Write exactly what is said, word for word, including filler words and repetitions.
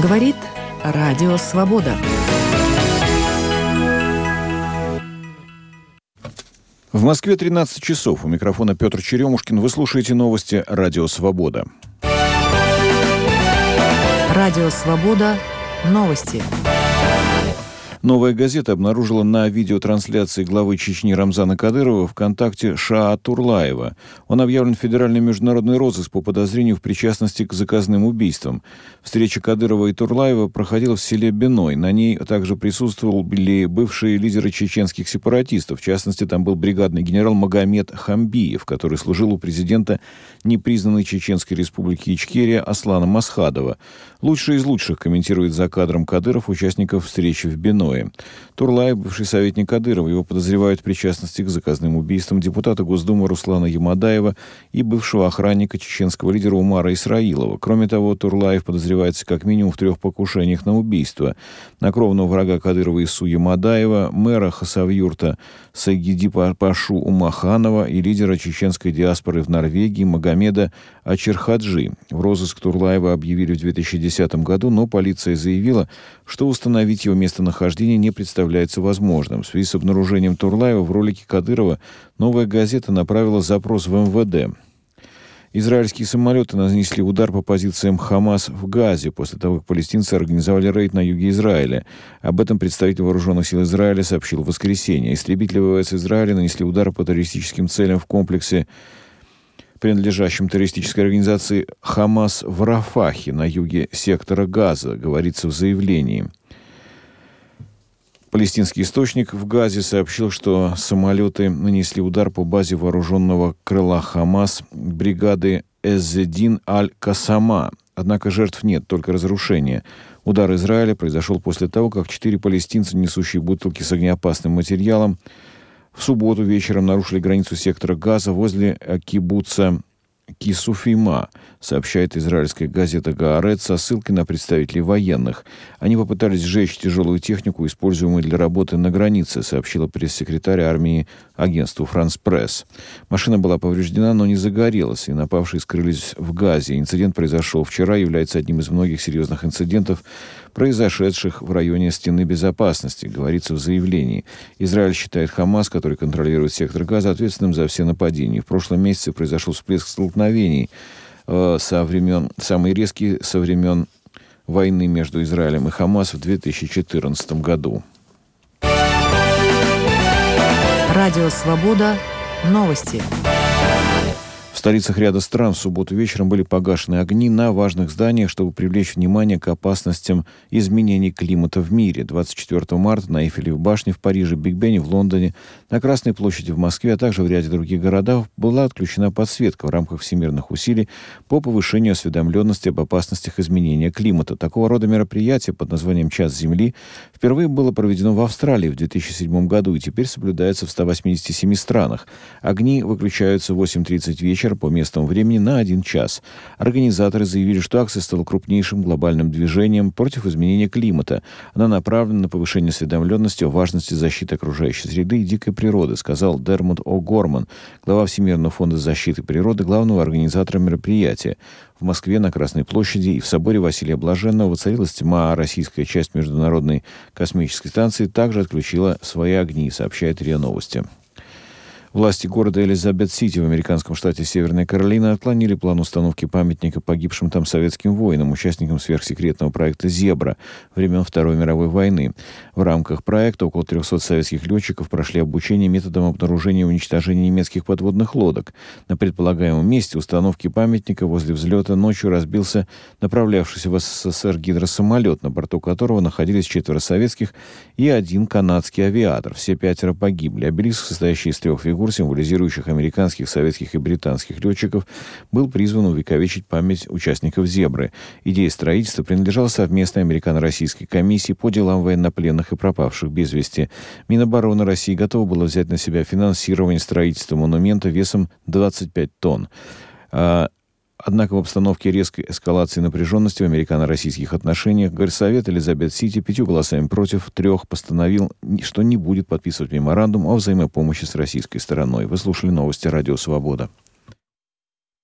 Говорит Радио Свобода. В Москве тринадцать часов. У микрофона Петр Черемушкин. Вы слушаете новости Радио Свобода. Радио Свобода. Новости. «Новая газета» обнаружила на видеотрансляции главы Чечни Рамзана Кадырова ВКонтакте Шаа Турлаева. Он объявлен в федеральный международный розыск по подозрению в причастности к заказным убийствам. Встреча Кадырова и Турлаева проходила в селе Биной. На ней также присутствовали бывшие лидеры чеченских сепаратистов. В частности, там был бригадный генерал Магомед Хамбиев, который служил у президента непризнанной Чеченской республики Ичкерия Аслана Масхадова. Лучший из лучших, комментирует за кадром Кадыров, участников встречи в Биное. Турлаев, бывший советник Кадырова, его подозревают в причастности к заказным убийствам депутата Госдумы Руслана Ямадаева и бывшего охранника чеченского лидера Умара Исраилова. Кроме того, Турлаев подозревается как минимум в трех покушениях на убийство. На кровного врага Кадырова Ису Ямадаева, мэра Хасавюрта Сагиди Пашу Умаханова и лидера чеченской диаспоры в Норвегии Магомеда Ачерхаджи. В розыск Турлаева объявили в две тысячи десятом году, но полиция заявила, что установить его местонахождение не представляется возможным. В связи с обнаружением Турлаева в ролике Кадырова «Новая газета» направила запрос в эм вэ дэ. Израильские самолеты нанесли удар по позициям Хамас в Газе после того, как палестинцы организовали рейд на юге Израиля. Об этом представитель вооруженных сил Израиля сообщил в воскресенье. Истребители ВВС Израиля нанесли удар по террористическим целям в комплексе, принадлежащим террористической организации «Хамас» в Рафахе на юге сектора Газа, говорится в заявлении. Палестинский источник в Газе сообщил, что самолеты нанесли удар по базе вооруженного крыла Хамас бригады Эззедин Аль-Касама. Однако жертв нет, только разрушения. Удар Израиля произошел после того, как четыре палестинца, несущие бутылки с огнеопасным материалом, в субботу вечером нарушили границу сектора Газа возле кибуца Кисуфима, сообщает израильская газета «Гаарет» со ссылкой на представителей военных. Они попытались сжечь тяжелую технику, используемую для работы на границе, сообщила пресс-секретарь армии агентству «Франс Пресс». Машина была повреждена, но не загорелась, и напавшие скрылись в Газе. Инцидент произошел вчера, является одним из многих серьезных инцидентов, произошедших в районе Стены безопасности, говорится в заявлении. Израиль считает Хамас, который контролирует сектор Газа, ответственным за все нападения. В прошлом месяце произошел всплеск столкновений э, со времен, самые резкие со времен войны между Израилем и Хамас в две тысячи четырнадцатом году. Радио Свобода. Новости. В столицах ряда стран в субботу вечером были погашены огни на важных зданиях, чтобы привлечь внимание к опасностям изменений климата в мире. двадцать четвёртого марта на Эйфелевой башне в Париже, Биг-Бене в Лондоне, на Красной площади в Москве, а также в ряде других городов была отключена подсветка в рамках всемирных усилий по повышению осведомленности об опасностях изменения климата. Такого рода мероприятие под названием «Час Земли» впервые было проведено в Австралии в две тысячи седьмом году и теперь соблюдается в ста восьмидесяти семи странах. Огни выключаются в восемь тридцать вечера по местному времени на один час. Организаторы заявили, что акция стала крупнейшим глобальным движением против изменения климата. Она направлена на повышение осведомленности о важности защиты окружающей среды и дикой природы, сказал Дермот О'Горман, глава Всемирного фонда защиты природы, главного организатора мероприятия. В Москве на Красной площади и в соборе Василия Блаженного воцарилась тьма, а российская часть Международной космической станции также отключила свои огни, сообщает РИА Новости. Власти города Элизабет-Сити в американском штате Северная Каролина отклонили план установки памятника погибшим там советским воинам, участникам сверхсекретного проекта «Зебра» времен Второй мировой войны. В рамках проекта около трехсот советских летчиков прошли обучение методом обнаружения и уничтожения немецких подводных лодок. На предполагаемом месте установки памятника возле взлета ночью разбился направлявшийся в СССР гидросамолет, на борту которого находились четверо советских и один канадский авиатор. Все пятеро погибли. Обелиск, состоящий из трех фигур, символизирующих американских, советских и британских летчиков, был призван увековечить память участников «Зебры». Идея строительства принадлежала совместной американо-российской комиссии по делам военнопленных и пропавших без вести. Минобороны России готова была взять на себя финансирование строительства монумента весом двадцать пять тонн. Однако в обстановке резкой эскалации напряженности в американо-российских отношениях Горсовет Элизабет-Сити пятью голосами против трех постановил, что не будет подписывать меморандум о взаимопомощи с российской стороной. Вы слушали новости Радио Свобода.